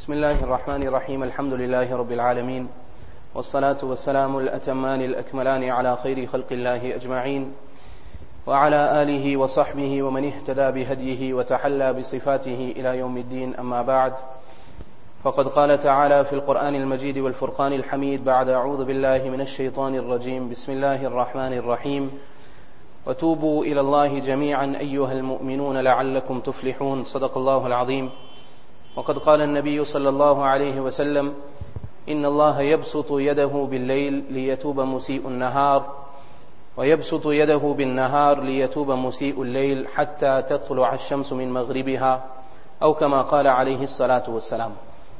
بسم الله الرحمن الرحيم الحمد لله رب العالمين والصلاة والسلام الأتمان الأكملان على خير خلق الله أجمعين وعلى آله وصحبه ومن اهتدى بهديه وتحلى بصفاته إلى يوم الدين. أما بعد، فقد قال تعالى في القرآن المجيد والفرقان الحميد بعد أعوذ بالله من الشيطان الرجيم بسم الله الرحمن الرحيم وتوبوا إلى الله جميعا أيها المؤمنون لعلكم تفلحون. صدق الله العظيم. وقد قال النبي صلى الله عليه وسلم إن الله يبسط يده بالليل ليتوب مسيء النهار ويبسط يده بالنهار ليتوب مسيء الليل حتى تطلع الشمس من مغربها أو كما قال عليه الصلاة والسلام.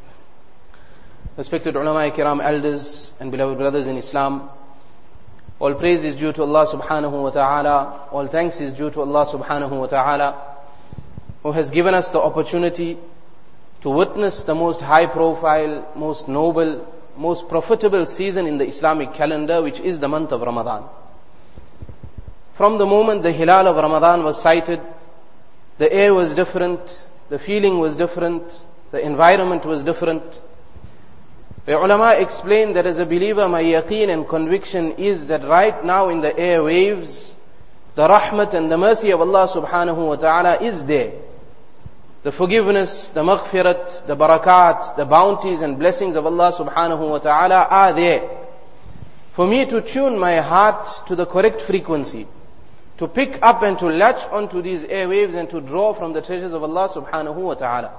Respected ulama kiram, elders and beloved brothers in Islam, all praise is due to Allah subhanahu wa ta'ala, all thanks is due to Allah subhanahu wa ta'ala, who has given us the opportunity to witness the most high profile, most noble, most profitable season in the Islamic calendar, which is the month of Ramadan. From the moment the Hilal of Ramadan was sighted, the air was different, the feeling was different, the environment was different. The ulama explained that as a believer, my yaqeen and conviction is that right now in the airwaves, the rahmat and the mercy of Allah subhanahu wa ta'ala is there. The forgiveness, the maghfirat, the barakat, the bounties and blessings of Allah subhanahu wa ta'ala are there. For me to tune my heart to the correct frequency, to pick up and to latch onto these airwaves and to draw from the treasures of Allah subhanahu wa ta'ala.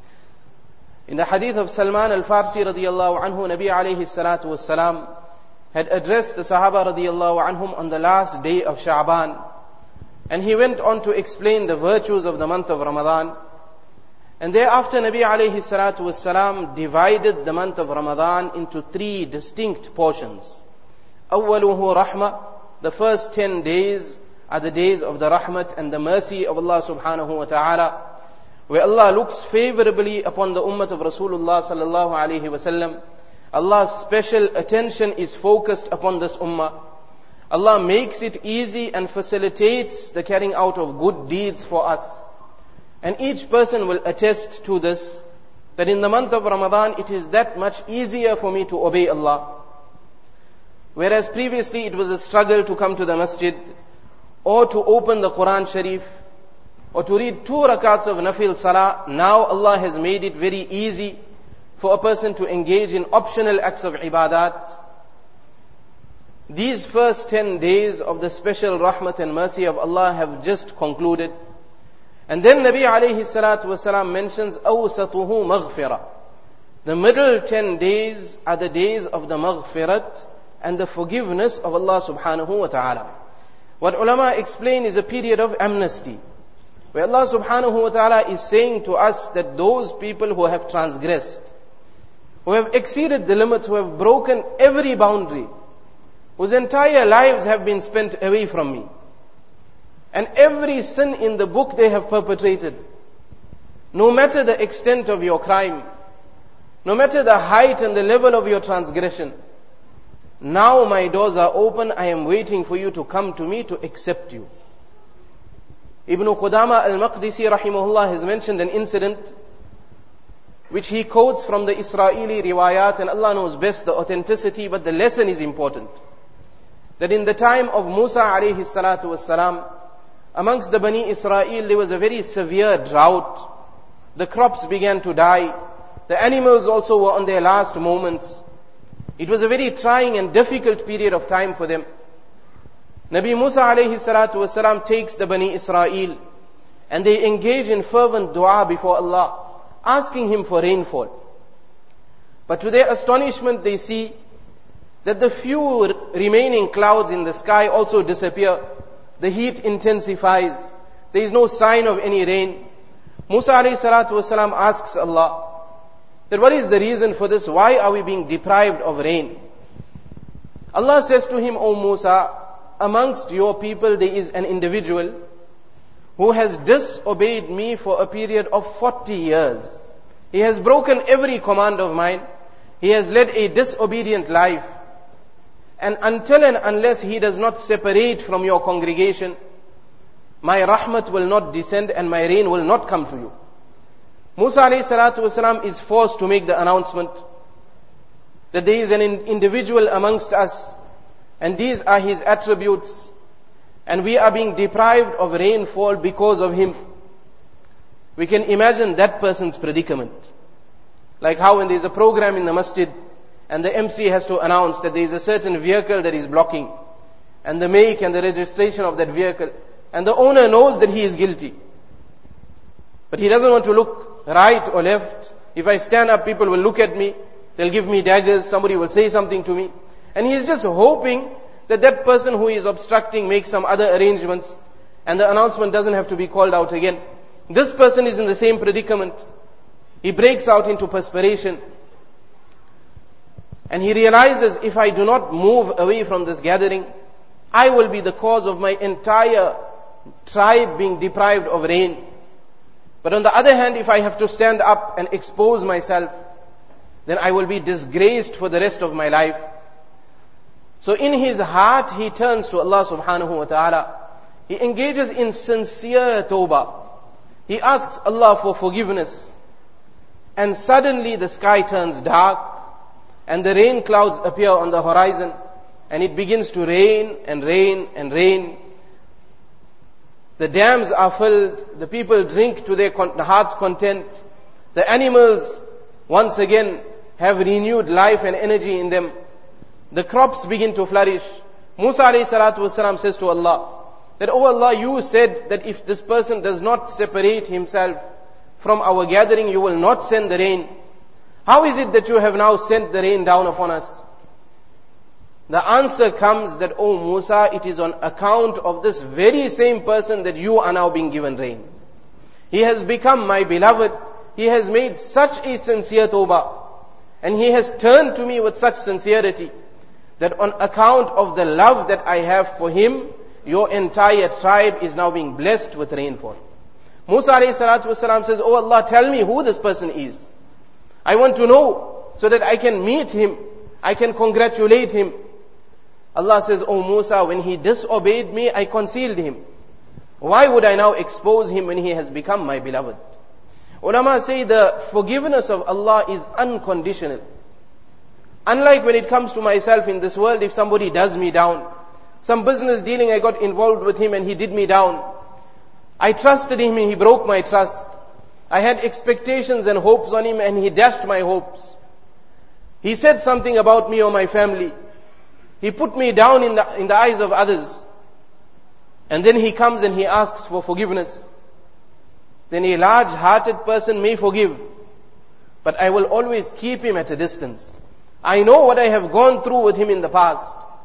In the hadith of Salman al-Farsi radiyallahu anhu, Nabi alayhi salatu wassalam had addressed the Sahaba radiyallahu anhum on the last day of Sha'ban, and he went on to explain the virtues of the month of Ramadan. And thereafter Nabi alayhi salatu wassalam divided the month of Ramadan into three distinct portions. Awwaluhu rahmah, the first 10 days are the days of the rahmat and the mercy of Allah subhanahu wa ta'ala, where Allah looks favorably upon the ummah of Rasulullah sallallahu alayhi wasallam. Allah's special attention is focused upon this ummah. Allah makes it easy and facilitates the carrying out of good deeds for us. And each person will attest to this, that in the month of Ramadan it is that much easier for me to obey Allah. Whereas previously it was a struggle to come to the masjid, or to open the Quran Sharif, or to read 2 rakats of nafil salah. Now Allah has made it very easy for a person to engage in optional acts of ibadat. These first 10 days of the special rahmat and mercy of Allah have just concluded. And then Nabi alayhi salatu wasalam mentions awsatuhu maghfirah. The middle 10 days are the days of the maghfirat and the forgiveness of Allah subhanahu wa ta'ala. What ulama explain is a period of amnesty, where Allah subhanahu wa ta'ala is saying to us that those people who have transgressed, who have exceeded the limits, who have broken every boundary, whose entire lives have been spent away from me, and every sin in the book they have perpetrated, no matter the extent of your crime, no matter the height and the level of your transgression, now my doors are open, I am waiting for you to come to me to accept you. Ibn Qudama al-Maqdisi rahimahullah has mentioned an incident which he quotes from the Israeli riwayat, and Allah knows best the authenticity, but the lesson is important. That in the time of Musa alayhi salatu wassalam, amongst the Bani Israel there was a very severe drought. The crops began to die. The animals also were on their last moments. It was a very trying and difficult period of time for them. Nabi Musa alayhi salatu wasalam takes the Bani Israel and they engage in fervent dua before Allah, asking Him for rainfall. But to their astonishment they see that the few remaining clouds in the sky also disappear. The heat intensifies. There is no sign of any rain. Musa alayhi salatu wasalam asks Allah that what is the reason for this? Why are we being deprived of rain? Allah says to him, O Musa, amongst your people there is an individual who has disobeyed me for a period of 40 years. He has broken every command of mine. He has led a disobedient life. And until and unless he does not separate from your congregation, my rahmat will not descend and my rain will not come to you. Musa alayhi salatu wasalam is forced to make the announcement that there is an individual amongst us, and these are his attributes, and we are being deprived of rainfall because of him. We can imagine that person's predicament. Like how when there is a program in the masjid, and the MC has to announce that there is a certain vehicle that is blocking, and the make and the registration of that vehicle, and the owner knows that he is guilty. But he doesn't want to look right or left. If I stand up, people will look at me, they'll give me daggers, somebody will say something to me. And he is just hoping that that person who is obstructing makes some other arrangements, and the announcement doesn't have to be called out again. This person is in the same predicament. He breaks out into perspiration. And he realizes, if I do not move away from this gathering, I will be the cause of my entire tribe being deprived of rain. But on the other hand, if I have to stand up and expose myself, then I will be disgraced for the rest of my life. So in his heart, he turns to Allah subhanahu wa ta'ala. He engages in sincere tawbah. He asks Allah for forgiveness. And suddenly the sky turns dark, and the rain clouds appear on the horizon, and it begins to rain and rain and rain. The dams are filled, the people drink to their heart's content. The animals once again have renewed life and energy in them. The crops begin to flourish. Musa alayhi salatu wasalam says to Allah, that, oh Allah, you said that if this person does not separate himself from our gathering, you will not send the rain. How is it that you have now sent the rain down upon us? The answer comes that, oh Musa, it is on account of this very same person that you are now being given rain. He has become my beloved. He has made such a sincere tawbah. And he has turned to me with such sincerity that on account of the love that I have for him, your entire tribe is now being blessed with rainfall. Musa alayhi salatu wasalam says, oh Allah, tell me who this person is. I want to know so that I can meet him. I can congratulate him. Allah says, oh Musa, when he disobeyed me, I concealed him. Why would I now expose him when he has become my beloved? Ulama say the forgiveness of Allah is unconditional. Unlike when it comes to myself in this world, if somebody does me down, some business dealing I got involved with him and he did me down. I trusted him and he broke my trust. I had expectations and hopes on him and he dashed my hopes. He said something about me or my family. He put me down in the eyes of others. And then he comes and he asks for forgiveness. Then a large-hearted person may forgive, but I will always keep him at a distance. I know what I have gone through with him in the past.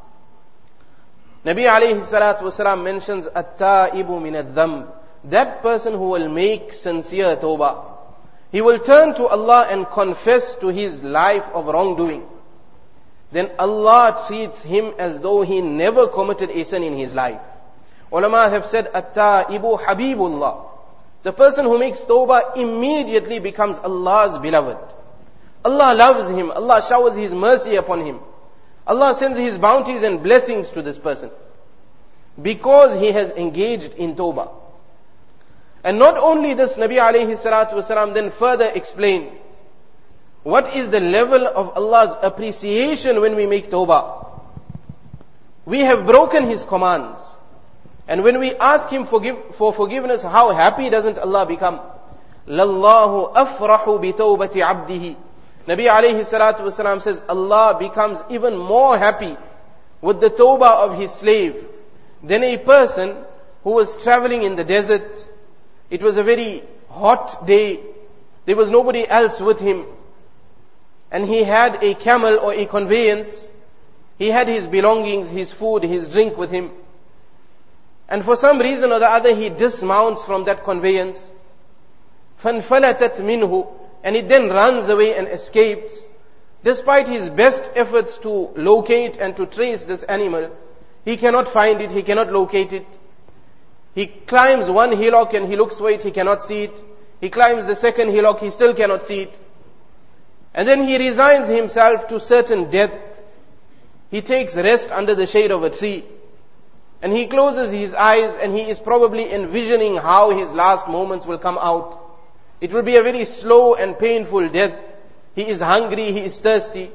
Nabi alayhi salatu wasalam mentions at-ta'ibu min ad-dhanb, that person who will make sincere tawbah. He will turn to Allah and confess to his life of wrongdoing. Then Allah treats him as though he never committed a sin in his life. Ulama have said, at-ta'ibu habibullah. The person who makes tawbah immediately becomes Allah's beloved. Allah loves him. Allah showers His mercy upon him. Allah sends His bounties and blessings to this person because he has engaged in tawbah. And not only this, Nabi alayhi salatu wasalam then further explained what is the level of Allah's appreciation when we make tawbah. We have broken His commands. And when we ask Him for forgiveness, how happy doesn't Allah become? Lallahu afrahu bi tawbati abdihi. Nabi alayhi salatu wasalam says, Allah becomes even more happy with the tawbah of His slave than a person who was traveling in the desert. It was a very hot day. There was nobody else with him. And he had a camel or a conveyance. He had his belongings, his food, his drink with him. And for some reason or the other, he dismounts from that conveyance. فَانْفَلَتَتْ مِنْهُ, and it then runs away and escapes. Despite his best efforts to locate and to trace this animal, he cannot find it, he cannot locate it. He climbs one hillock and he looks for it, he cannot see it. He climbs the second hillock, he still cannot see it. And then he resigns himself to certain death. He takes rest under the shade of a tree. And he closes his eyes and he is probably envisioning how his last moments will come out. It will be a very slow and painful death. He is hungry, he is thirsty.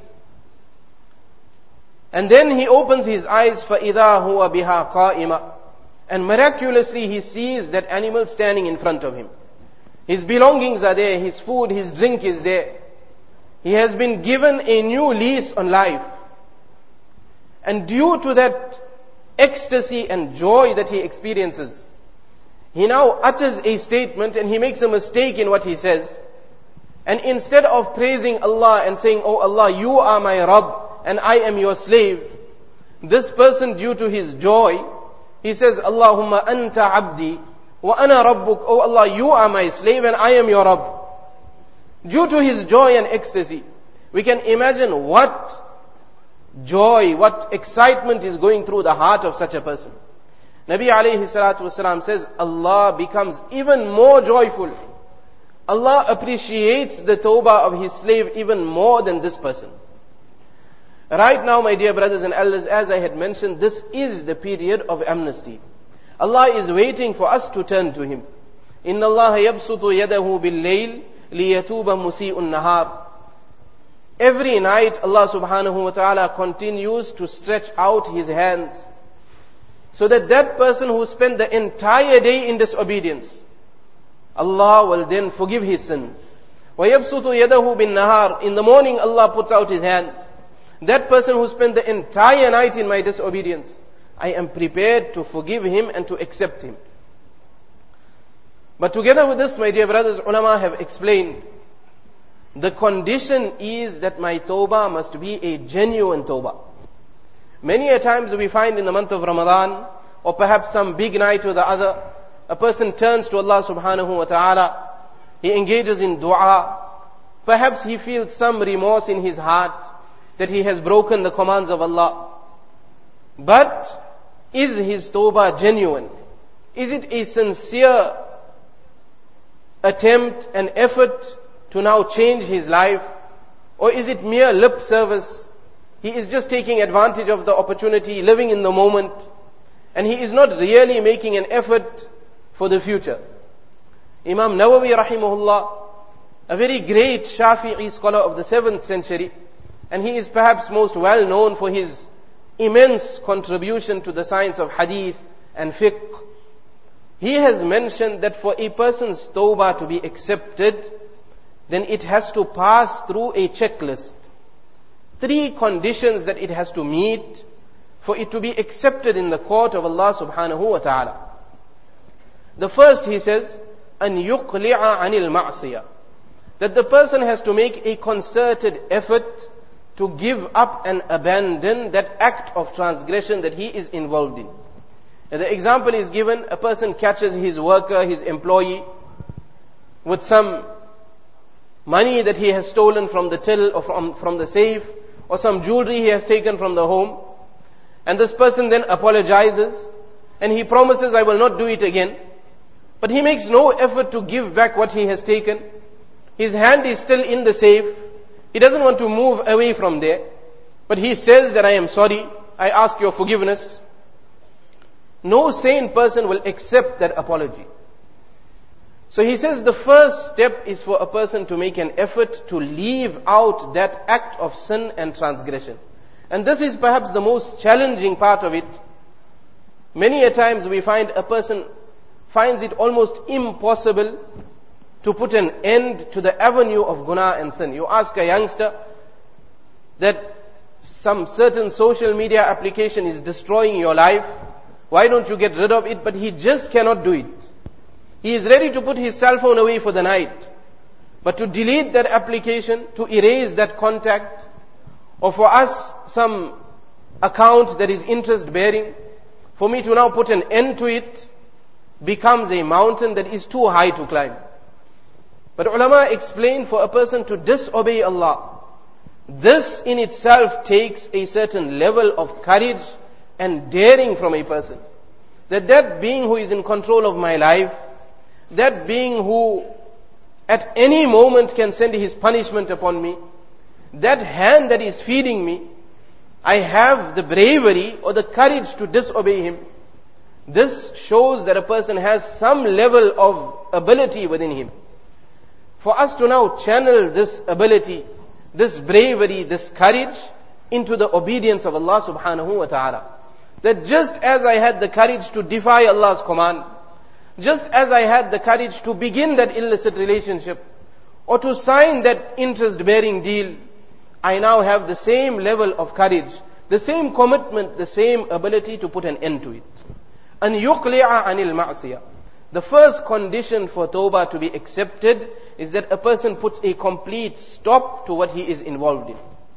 And then he opens his eyes, فَإِذَا هُوَ بِهَا قَائِمًا. And miraculously he sees that animal standing in front of him. His belongings are there, his food, his drink is there. He has been given a new lease on life. And due to that ecstasy and joy that he experiences, he now utters a statement and he makes a mistake in what he says. And instead of praising Allah and saying, "Oh Allah, you are my Rabb and I am your slave," this person, due to his joy, he says, "Allahumma anta abdi wa ana rabbuk." Oh Allah, you are my slave and I am your Rabb. Due to his joy and ecstasy, we can imagine what joy, what excitement is going through the heart of such a person. Nabi alayhi salatu wasalam says, Allah becomes even more joyful. Allah appreciates the tawbah of His slave even more than this person. Right now, my dear brothers and elders, as I had mentioned, this is the period of amnesty. Allah is waiting for us to turn to Him. Inna Allah yabsutu yadahu bil-layl liyatuba musi'un nahar. Every night Allah subhanahu wa ta'ala continues to stretch out His hands, so that that person who spent the entire day in disobedience, Allah will then forgive his sins. وَيَبْسُطُ يَدَهُ بِالنَّهَارِ. In the morning Allah puts out His hands. That person who spent the entire night in my disobedience, I am prepared to forgive him and to accept him. But together with this, my dear brothers, ulama have explained, the condition is that my tawbah must be a genuine tawbah. Many a times we find in the month of Ramadan, or perhaps some big night or the other, a person turns to Allah subhanahu wa ta'ala, he engages in dua, perhaps he feels some remorse in his heart that he has broken the commands of Allah. But is his tawbah genuine? Is it a sincere attempt and effort to now change his life? Or is it mere lip service? He is just taking advantage of the opportunity, living in the moment, and he is not really making an effort for the future. Imam Nawawi rahimahullah, a very great Shafi'i scholar of the 7th century, and he is perhaps most well known for his immense contribution to the science of hadith and fiqh. He has mentioned that for a person's tawbah to be accepted, then it has to pass through a checklist. 3 conditions that it has to meet for it to be accepted in the court of Allah subhanahu wa ta'ala. The first, he says, أن يقلع عن المعصية. That the person has to make a concerted effort to give up and abandon that act of transgression that he is involved in. And the example is given, a person catches his worker, his employee, with some money that he has stolen from the till or from the safe, or some jewelry he has taken from the home. And this person then apologizes, and he promises, I will not do it again. But he makes no effort to give back what he has taken. His hand is still in the safe. He doesn't want to move away from there. But he says that I am sorry, I ask your forgiveness. No sane person will accept that apology. So he says the first step is for a person to make an effort to leave out that act of sin and transgression. And this is perhaps the most challenging part of it. Many a times we find a person finds it almost impossible to put an end to the avenue of guna and sin. You ask a youngster that some certain social media application is destroying your life, why don't you get rid of it? But he just cannot do it. He is ready to put his cell phone away for the night. But to delete that application, to erase that contact, or for us some account that is interest bearing, for me to now put an end to it, becomes a mountain that is too high to climb. But ulama explain, for a person to disobey Allah, this in itself takes a certain level of courage and daring from a person. That being who is in control of my life, that being who at any moment can send his punishment upon me, that hand that is feeding me, I have the bravery or the courage to disobey him. This shows that a person has some level of ability within him. for us to now channel this ability, this bravery, this courage into the obedience of Allah subhanahu wa ta'ala. That just as I had the courage to defy Allah's command, just as I had the courage to begin that illicit relationship, or to sign that interest-bearing deal, I now have the same level of courage, the same commitment, the same ability to put an end to it. أَنْ يُقْلِعَ عَنِ الْمَعْصِيَةِ. The first condition for tawbah to be accepted is that a person puts a complete stop to what he is involved in.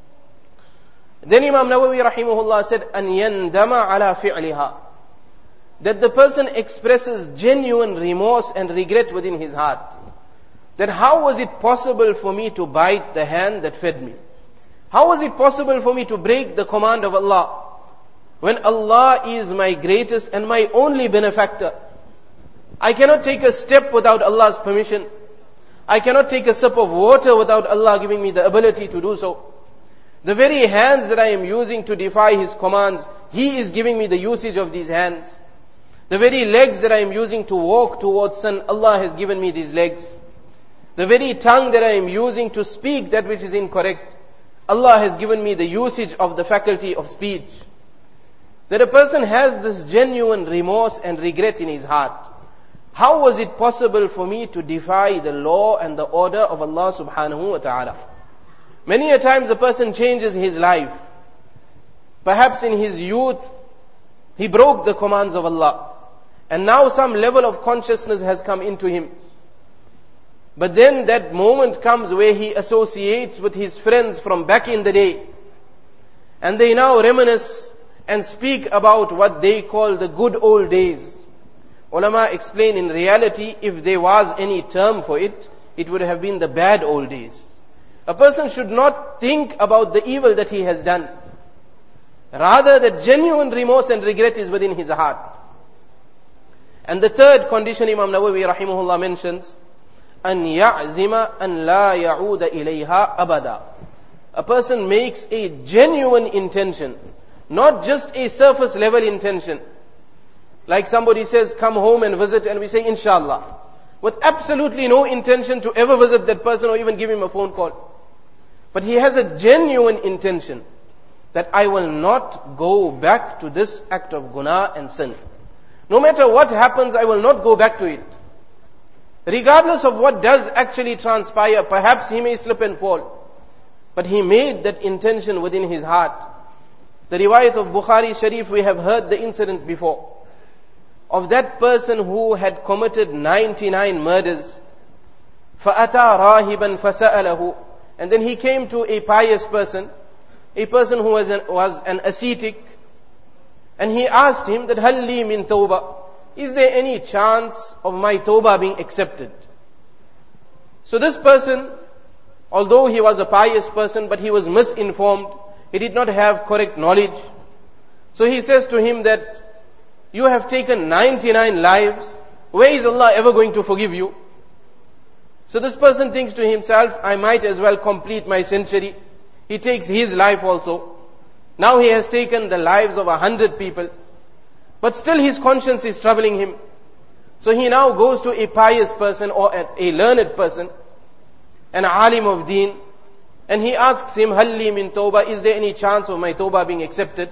Then Imam Nawawi rahimahullah said, أَنْ يَنْدَمَ عَلَى فِعْلِهَا. That the person expresses genuine remorse and regret within his heart. That how was it possible for me to bite the hand that fed me? How was it possible for me to break the command of Allah? When Allah is my greatest and my only benefactor. I cannot take a step without Allah's permission. I cannot take a sip of water without Allah giving me the ability to do so. The very hands that I am using to defy His commands, He is giving me the usage of these hands. The very legs that I am using to walk towards sin, Allah has given me these legs. The very tongue that I am using to speak that which is incorrect, Allah has given me the usage of the faculty of speech. That a person has this genuine remorse and regret in his heart. How was it possible for me to defy the law and the order of Allah subhanahu wa ta'ala? Many a times a person changes his life. Perhaps in his youth, he broke the commands of Allah. And now some level of consciousness has come into him. But then that moment comes where he associates with his friends from back in the day. And they now reminisce and speak about what they call the good old days. Ulama explain in reality, if there was any term for it, it would have been the bad old days. A person should not think about the evil that he has done. Rather, the genuine remorse and regret is within his heart. And the third condition Imam Nawawi rahimahullah mentions, أَنْ يَعْزِمَ أَنْ لَا يَعُودَ إِلَيْهَا أَبَدًا. A person makes a genuine intention, not just a surface level intention. Like somebody says, come home and visit, and we say, inshallah. With absolutely no intention to ever visit that person or even give him a phone call. But he has a genuine intention that I will not go back to this act of guna and sin. No matter what happens, I will not go back to it. Regardless of what does actually transpire, perhaps he may slip and fall. But he made that intention within his heart. The riwayat of Bukhari Sharif, we have heard the incident before. Of that person who had committed 99 murders. فَأَتَى رَاهِبًا فَسَأَلَهُ. And then he came to a pious person, a person who was an ascetic, and he asked him that, هَلْ لِي مِن تَوْبَةٍ. Is there any chance of my tawbah being accepted? So this person, although he was a pious person, but he was misinformed, he did not have correct knowledge. So he says to him that, you have taken 99 lives, where is Allah ever going to forgive you? So this person thinks to himself, I might as well complete my century. He takes his life also. Now he has taken the lives of 100 people. But still his conscience is troubling him. So he now goes to a pious person or a learned person, an alim of deen, and he asks him, هَلْ لِي مِن tawbah, is there any chance of my tawbah being accepted?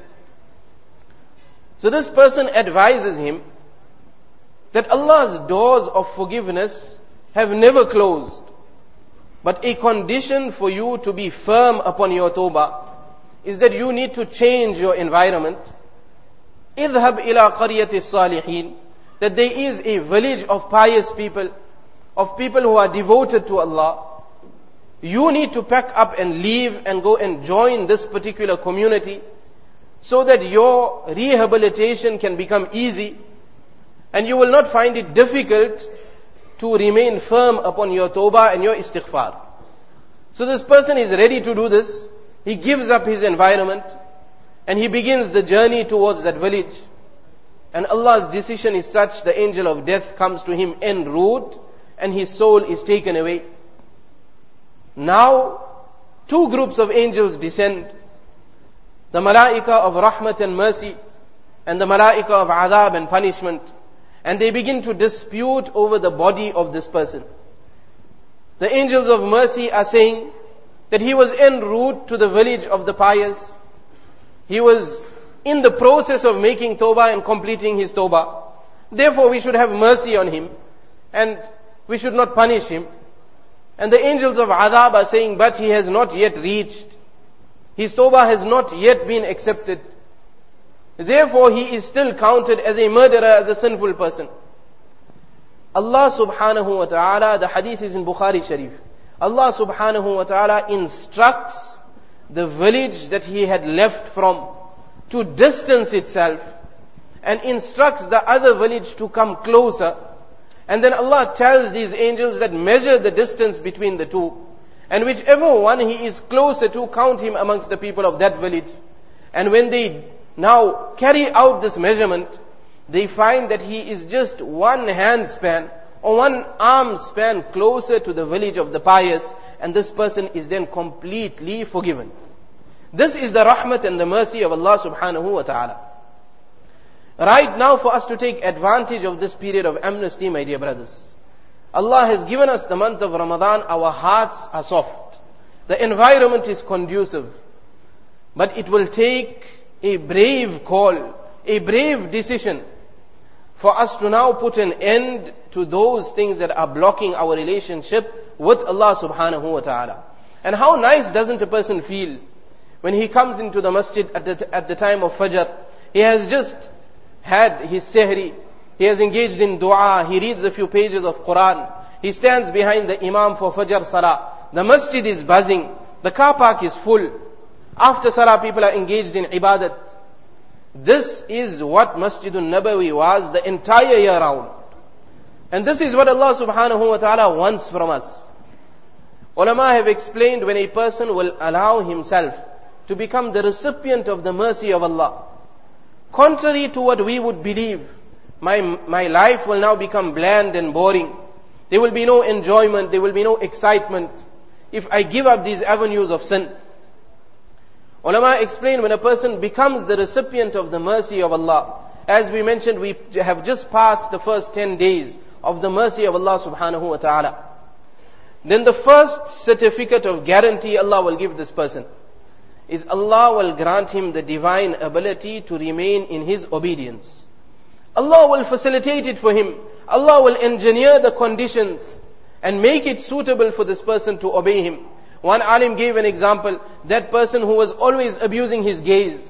So this person advises him that Allah's doors of forgiveness have never closed. But a condition for you to be firm upon your tawbah is that you need to change your environment. اذهب إلى قرية الصالحين. That there is a village of pious people, of people who are devoted to Allah. You need to pack up and leave and go and join this particular community, so that your rehabilitation can become easy and you will not find it difficult to remain firm upon your tawbah and your istighfar. So this person is ready to do this. He gives up his environment and he begins the journey towards that village. And Allah's decision is such, the angel of death comes to him en route and his soul is taken away. Now, two groups of angels descend. The malaika of rahmat and mercy, and the malaika of adab and punishment. And they begin to dispute over the body of this person. The angels of mercy are saying that he was en route to the village of the pious. He was in the process of making tawbah and completing his tawbah. Therefore we should have mercy on him and we should not punish him. And the angels of adhab are saying, but he has not yet reached. His tawbah has not yet been accepted. Therefore he is still counted as a murderer, as a sinful person. Allah subhanahu wa ta'ala, the hadith is in Bukhari Sharif. Allah subhanahu wa ta'ala instructs the village that he had left from to distance itself and instructs the other village to come closer. And then Allah tells these angels that measure the distance between the two. And whichever one he is closer to, count him amongst the people of that village. And when they now carry out this measurement, they find that he is just one hand span or one arm span closer to the village of the pious, and this person is then completely forgiven. This is the rahmat and the mercy of Allah subhanahu wa ta'ala. Right now, for us to take advantage of this period of amnesty, my dear brothers, Allah has given us the month of Ramadan. Our hearts are soft. The environment is conducive. But it will take a brave call, a brave decision for us to now put an end to those things that are blocking our relationship with Allah subhanahu wa ta'ala. And how nice doesn't a person feel when he comes into the masjid at the time of Fajr? He has just had his sehri, he has engaged in dua, he reads a few pages of Quran, he stands behind the Imam for Fajr Salah. The masjid is buzzing, the car park is full. After Salah, people are engaged in ibadat. This is what Masjidun Nabawi was the entire year round. And this is what Allah subhanahu wa ta'ala wants from us. Ulama have explained, when a person will allow himself to become the recipient of the mercy of Allah, contrary to what we would believe, my life will now become bland and boring. There will be no enjoyment, there will be no excitement if I give up these avenues of sin. Ulama explain, when a person becomes the recipient of the mercy of Allah, as we mentioned, we have just passed the first 10 days of the mercy of Allah subhanahu wa ta'ala. Then the first certificate of guarantee Allah will give this person is Allah will grant him the divine ability to remain in his obedience. Allah will facilitate it for him. Allah will engineer the conditions and make it suitable for this person to obey him. One alim gave an example, that person who was always abusing his gaze.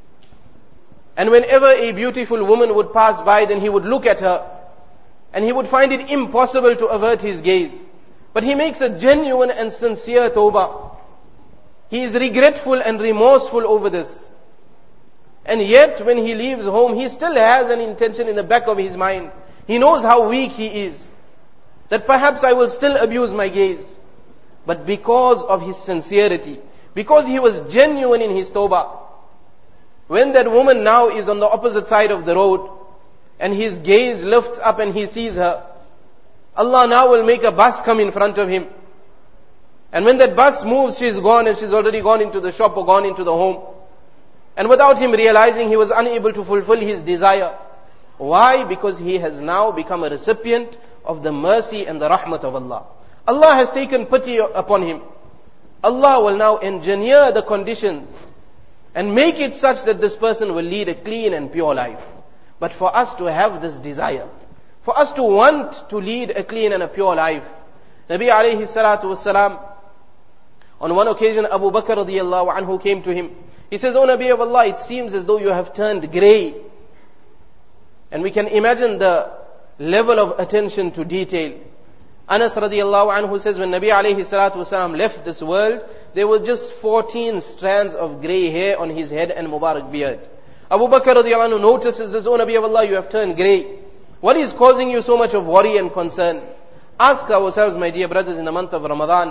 And whenever a beautiful woman would pass by, then he would look at her and he would find it impossible to avert his gaze. But he makes a genuine and sincere tawbah. He is regretful and remorseful over this. And yet when he leaves home, he still has an intention in the back of his mind. He knows how weak he is, that perhaps I will still abuse my gaze. But because of his sincerity, because he was genuine in his tawbah, when that woman now is on the opposite side of the road and his gaze lifts up and he sees her, Allah now will make a bus come in front of him. And when that bus moves, she's gone, and she's already gone into the shop or gone into the home. And without him realizing, he was unable to fulfill his desire. Why? Because he has now become a recipient of the mercy and the rahmat of Allah. Allah has taken pity upon him. Allah will now engineer the conditions and make it such that this person will lead a clean and pure life. But for us to have this desire, for us to want to lead a clean and a pure life, Nabi alayhi salatu wasalam, on one occasion Abu Bakr radiyallahu anhu came to him. He says, "O Nabi of Allah, it seems as though you have turned grey." And we can imagine the level of attention to detail. Anas radiyallahu anhu says, when Nabi alayhi salatu wasalam left this world, there were just 14 strands of grey hair on his head and Mubarak beard. Abu Bakr radiyallahu anhu notices this, "O Nabi of Allah, you have turned grey. What is causing you so much of worry and concern?" Ask ourselves, my dear brothers, in the month of Ramadan,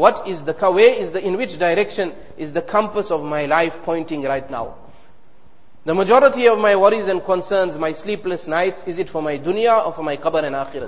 in which direction is the compass of my life pointing right now? The majority of my worries and concerns, my sleepless nights, is it for my dunya or for my qabr and akhirat?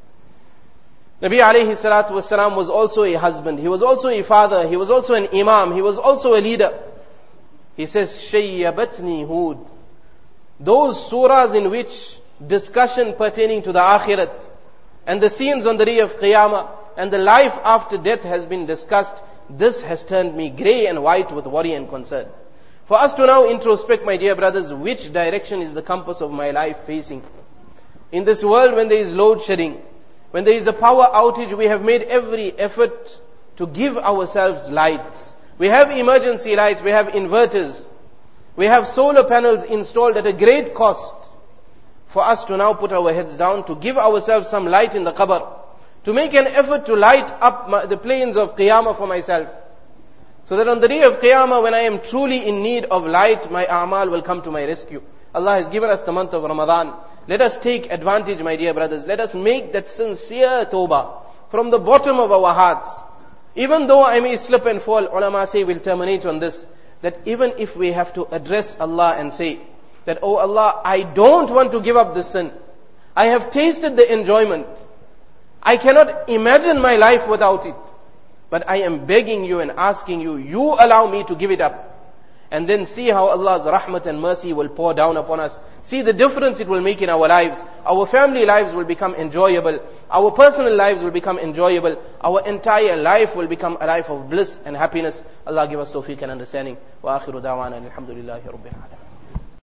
Nabi alayhi salatu wasalam was also a husband, he was also a father, he was also an imam, he was also a leader. He says, "Shayyabatni Hud." Those surahs in which discussion pertaining to the akhirat and the scenes on the day of Qiyamah and the life after death has been discussed, this has turned me grey and white with worry and concern. For us to now introspect, my dear brothers, which direction is the compass of my life facing? In this world, when there is load shedding, when there is a power outage, we have made every effort to give ourselves lights. We have emergency lights, we have inverters, we have solar panels installed at a great cost. For us to now put our heads down, to give ourselves some light in the qabr, to make an effort to light up the plains of Qiyamah for myself, so that on the day of Qiyamah, when I am truly in need of light, my a'mal will come to my rescue. Allah has given us the month of Ramadan. Let us take advantage, my dear brothers. Let us make that sincere tawbah from the bottom of our hearts. Even though I may slip and fall, ulama say, we'll terminate on this, that even if we have to address Allah and say that, oh Allah, I don't want to give up this sin. I have tasted the enjoyment. I cannot imagine my life without it. But I am begging you and asking you, you allow me to give it up. And then see how Allah's rahmat and mercy will pour down upon us. See the difference it will make in our lives. Our family lives will become enjoyable. Our personal lives will become enjoyable. Our entire life will become a life of bliss and happiness. Allah give us tawfiq and understanding. Wa akhiru da'wana alhamdulillahi rabbil alamin.